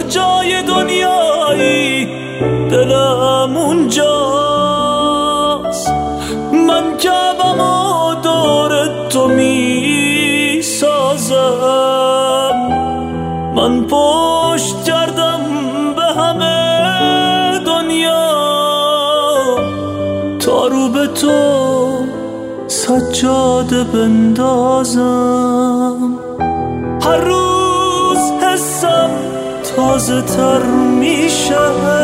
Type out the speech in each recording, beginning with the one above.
جای دنیایی دلم اونجاست. من کعبم و دور تو می سازم، من پشت کردم به همه دنیا تا رو به تو سجاده بندازم. هر روز حسم تازه تر میشه،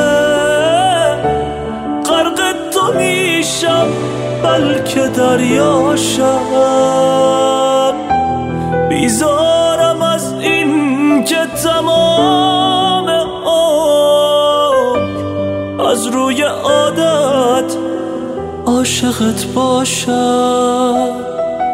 غرق تو میشم بلکه دریاشم. بیزارم از این که تمام عمر از روی عادت عاشقت باشم.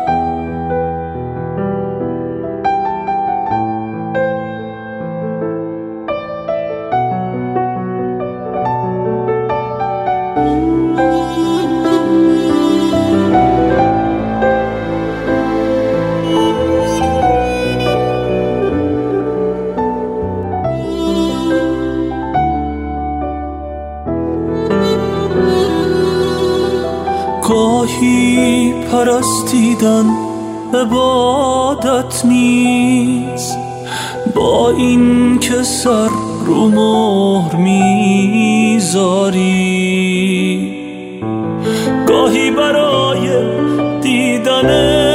گاهی پرستیدن عبادت نیست، با این که سر رو مهر میذاری. گاهی برای دیدن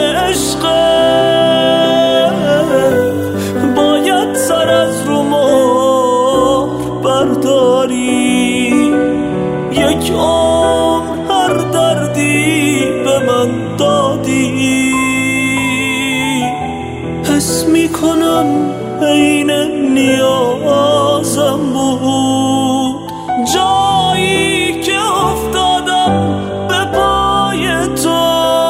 عشقت باید سر از رو مهر برداری. یک عمر هر دردی به من دادی، حس میکنم عین نیازم بود. جایی که افتادم به پای تو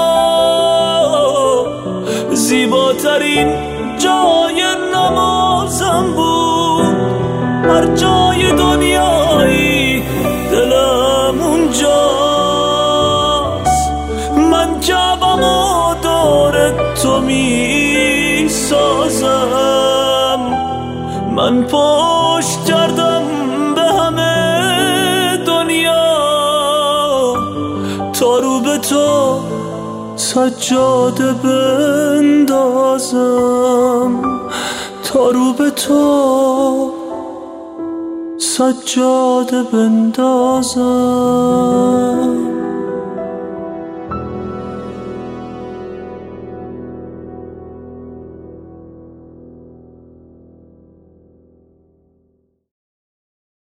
زیباترین جای نمازم بود. هر جای دنیایی دلم اونجاست. من کعبم و دور تو می سازم، من پشت کردم به همه دنیا تا رو به تو سجاده بندازم. تا رو به تو سجاده بندازم.